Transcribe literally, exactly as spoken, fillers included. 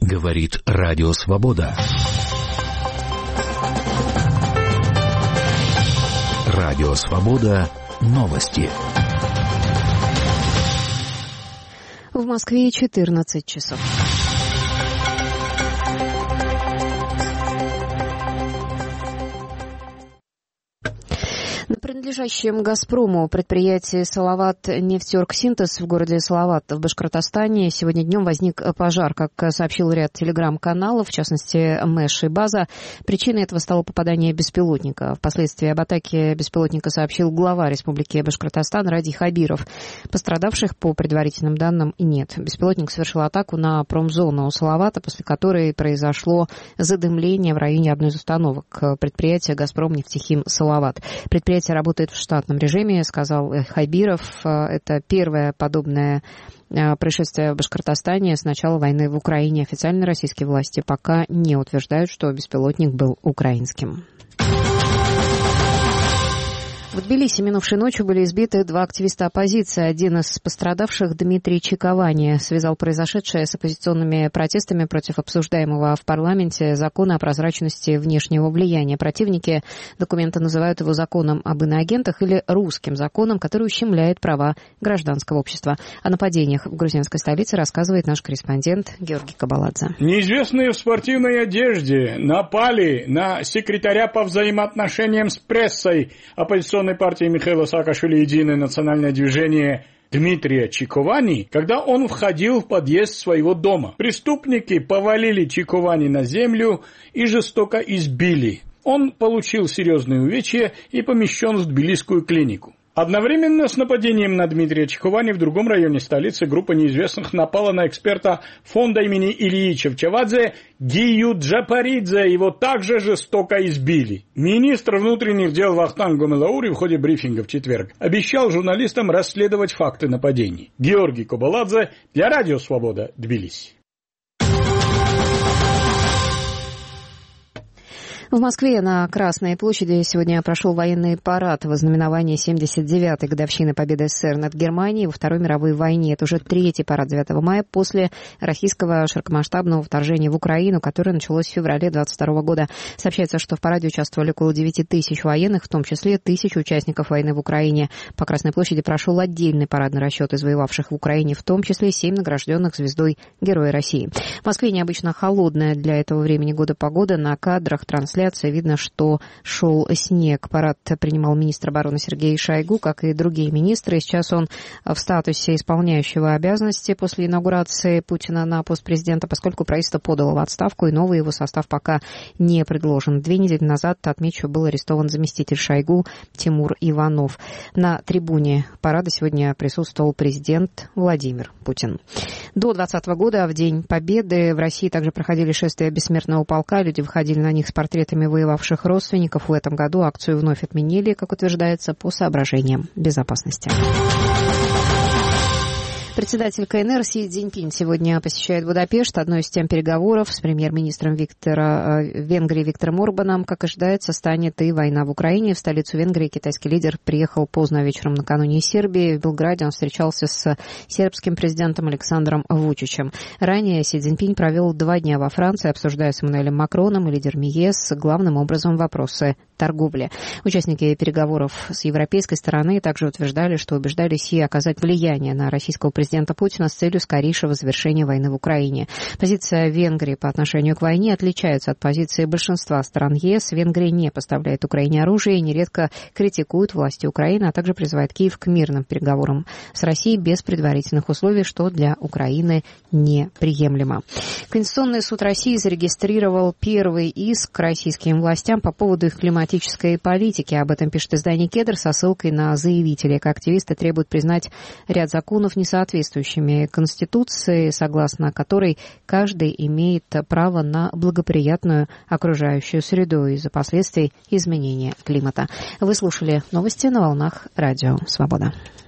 Говорит Радио Свобода. Радио Свобода. Новости. В Москве четырнадцать часов. На принадлежащем «Газпрому» предприятии «Салават нефтерксинтез» в городе Салават в Башкортостане сегодня днем возник пожар, как сообщил ряд телеграм-каналов, в частности Мэш и База. Причиной этого стало попадание беспилотника. Впоследствии об атаке беспилотника сообщил глава Республики Башкортостан Ради Хабиров. Пострадавших, по предварительным данным, нет. Беспилотник совершил атаку на промзону Салавата, после которой произошло задымление в районе одной из установок предприятия «Газпром нефтехим Салават». Предприятие работает в штатном режиме, сказал Хабиров. Это первое подобное происшествие в Башкортостане с начала войны в Украине. Официально российские власти пока не утверждают, что беспилотник был украинским. В Тбилиси минувшей ночью были избиты два активиста оппозиции. Один из пострадавших, Дмитрий Чиковани, связал произошедшее с оппозиционными протестами против обсуждаемого в парламенте закона о прозрачности внешнего влияния. Противники документа называют его законом об иноагентах или русским законом, который ущемляет права гражданского общества. О нападениях в грузинской столице рассказывает наш корреспондент Георгий Кабаладзе. Неизвестные в спортивной одежде напали на секретаря по взаимоотношениям с прессой оппозиционной партии Михаила Саакашвили «Единое национальное движение» Дмитрия Чиковани, когда он входил в подъезд своего дома. Преступники повалили Чиковани на землю и жестоко избили. Он получил серьезные увечья и помещен в тбилисскую клинику. Одновременно с нападением на Дмитрия Чиковани в другом районе столицы группа неизвестных напала на эксперта фонда имени Ильича Чавадзе Гию Джапаридзе. Его также жестоко избили. Министр внутренних дел Вахтанг Гомелаури в ходе брифинга в четверг обещал журналистам расследовать факты нападений. Георгий Кабаладзе для Радио Свобода, Тбилиси. В Москве на Красной площади сегодня прошел военный парад в ознаменовании семьдесят девятой годовщины победы СССР над Германией во Второй мировой войне. Это уже третий парад девятого мая после российского широкомасштабного вторжения в Украину, которое началось в феврале двадцать второго года. Сообщается, что в параде участвовали около девяти тысяч военных, в том числе тысячи участников войны в Украине. По Красной площади прошел отдельный парадный расчет из воевавших в Украине, в том числе семь награжденных звездой Героя России. В Москве необычно холодная для этого времени года погода. На кадрах трансляции видно, что шел снег. Парад принимал министр обороны Сергей Шойгу, как и другие министры. Сейчас он в статусе исполняющего обязанности после инаугурации Путина на пост президента, поскольку правительство подало в отставку, и новый его состав пока не предложен. Две недели назад, отмечу, был арестован заместитель Шойгу Тимур Иванов. На трибуне парада сегодня присутствовал президент Владимир Путин. До двадцатого года, в День Победы, в России также проходили шествия бессмертного полка. Люди выходили на них с портретами воевавших родственников. В этом году акцию вновь отменили, как утверждается, по соображениям безопасности. Председатель КНР Си Цзиньпин сегодня посещает Будапешт. Одной из тем переговоров с премьер-министром Виктора, Венгрии Виктором Орбаном, как ожидается, станет и война в Украине. В столицу Венгрии китайский лидер приехал поздно вечером накануне из Сербии. В Белграде он встречался с сербским президентом Александром Вучичем. Ранее Си Цзиньпин провел два дня во Франции, обсуждая с Эммануэлем Макроном и лидерами ЕС главным образом вопросы торговли. Участники переговоров с европейской стороны также утверждали, что убеждали Си оказать влияние на российского президента президента Путина с целью скорейшего завершения войны в Украине. Позиция Венгрии по отношению к войне отличается от позиции большинства стран ЕС. Венгрия не поставляет Украине оружие и нередко критикует власти Украины, а также призывает Киев к мирным переговорам с Россией без предварительных условий, что для Украины неприемлемо. Конституционный суд России зарегистрировал первый иск к российским властям по поводу их климатической политики. Об этом пишет издание «Кедр» со ссылкой на заявителей. Активисты требуют признать ряд законов несоответствующими Конституции, согласно которой каждый имеет право на благоприятную окружающую среду из-за последствий изменения климата. Вы слушали новости на волнах Радио Свобода.